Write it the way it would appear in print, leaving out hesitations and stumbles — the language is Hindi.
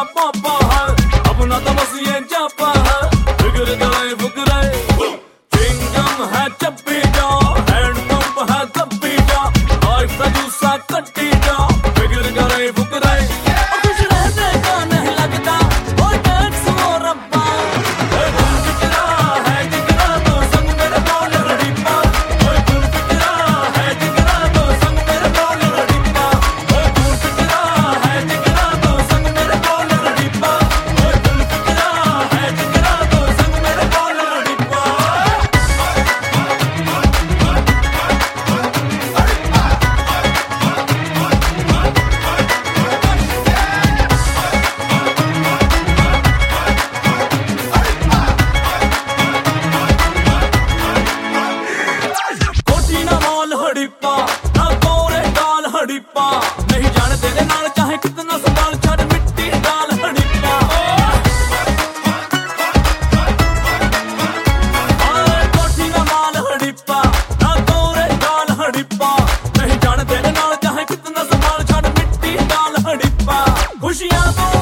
पापा है, अपना तो बस ये जापा है। फिक्र करे फुकरे चिंगम है चप्पी जा, हैंड पंप है तप्पी जा, लाइफ का जूसा कट्टी जा। फिक्र करे फुकरे खुश रहने का नहीं लगता वो टैक्स वो रब्बा। तुम फिकरा है जिगरा तो संग मेरे बोल रड़ीपा। तुम फिकरा है जिगरा तो संग मेरे बोल रड़ीपा। तुम फिकरा है जिगरा तो संग मेरे बोल रड़ीपा। तुम फिकरा है जिगरा तो संग मेरे बोल रड़ीपा। कोठी ना मॉल हड़ीपा, ना गोरे गाल हड़ीपा, नहीं जाने तेरे नाल चाहे कितना संभाल छड़ मिट्टी डाल हड़ीपा। कोठी ना मॉल हड़ीपा, ना गोरे गाल हड़ीपा, नहीं जाने तेरे नाल चाहे कितना संभाल छड़ मिट्टी डाल हड़ीपा। खुशियां तो